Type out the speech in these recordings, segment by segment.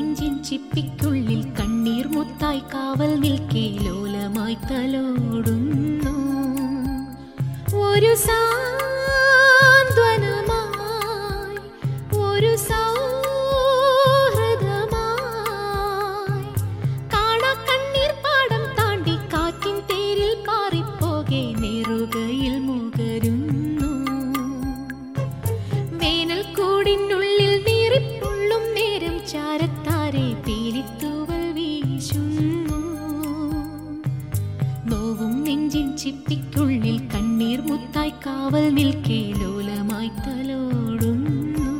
നെഞ്ചിൻ ചിപ്പിക്കുള്ളിൽ കണ്ണീർ മുത്തായി കാവൽ നിൽക്കേ ലോലമായി തലോടുന്നു. ഒരു സാന്ത്വനമായി, ഒരു സൗഹൃദമായി, കാണാ കണ്ണീർ പാടം താണ്ടി കാറ്റിൻ തേരിൽ പാറിപ്പോകെ നേറുകയിൽ മുകരുന്നു. വേനൽ കൂടിനുള്ളിൽ നീറിപ്പൊള്ളും നേരം ചാരത്താരെ പീലിത്തൂവൽ വീശുന്നു. നോവും നെഞ്ചിൻ ചിപ്പിക്കുള്ളിൽ കണ്ണീർ മുത്തായി കാവൽ നിൽക്കേ ലോലമായി തലോടുന്നു.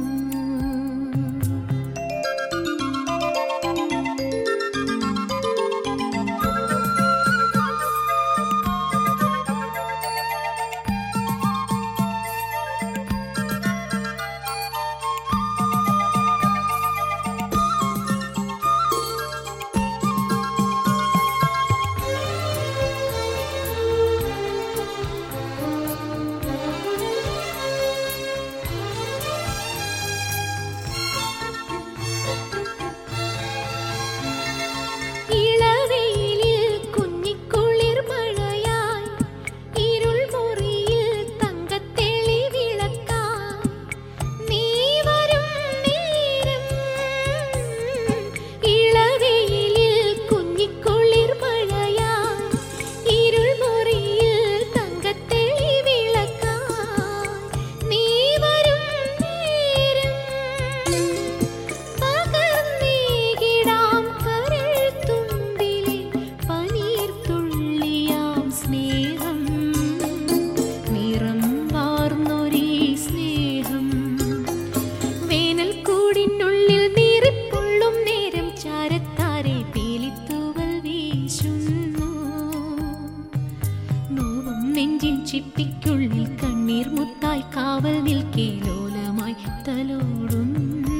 നെഞ്ചിൻ ചിപ്പിക്കുള്ളിൽ കണ്ണീർ മുത്തായി കാവൽ നിൽക്കേ ലോലമായി തലോടുന്നു.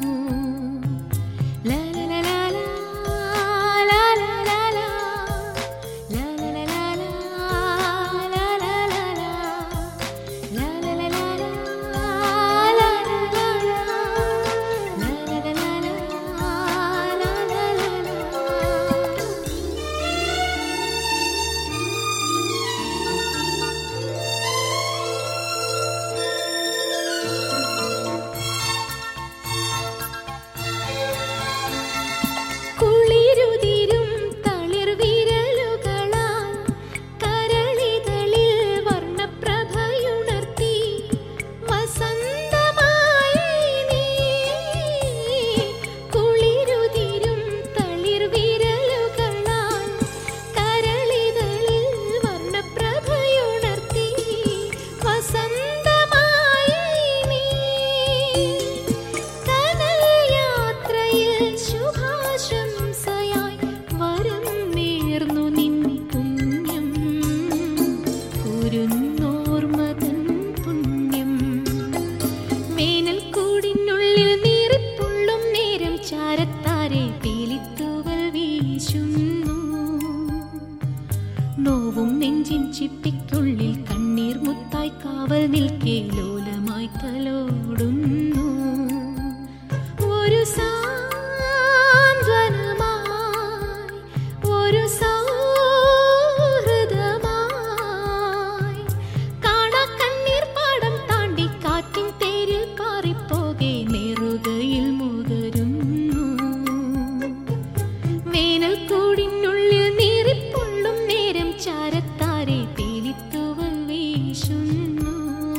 നോവും നെഞ്ചിൻ ചിപ്പിക്കുള്ളിൽ കണ്ണീർ മുത്തായി കാവൽ നിൽക്കേ ലോലമായി തലോടുന്നു. ഒരു സാന്ത്വനമായി, ഒരു സൗഹൃദമായി, കാണാ കണ്ണീർ പാടം താണ്ടി കാറ്റിൻ തേരിൽ പാറിപ്പോകെ നേറുകയിൽ മുകരുന്നു. വേനൽ കൂടിനുള്ളിൽ നീറിപ്പൊള്ളും നേരം ചാരത്താരെ പീലിത്തൂവൽ വീശുന്നു.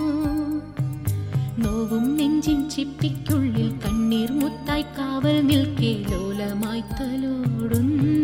നോവും നെഞ്ചിൻ ചിപ്പിക്കുള്ളിൽ കണ്ണീർ മുത്തായി കാവൽ നിൽക്കേ ലോലമായി തലോടുന്നു.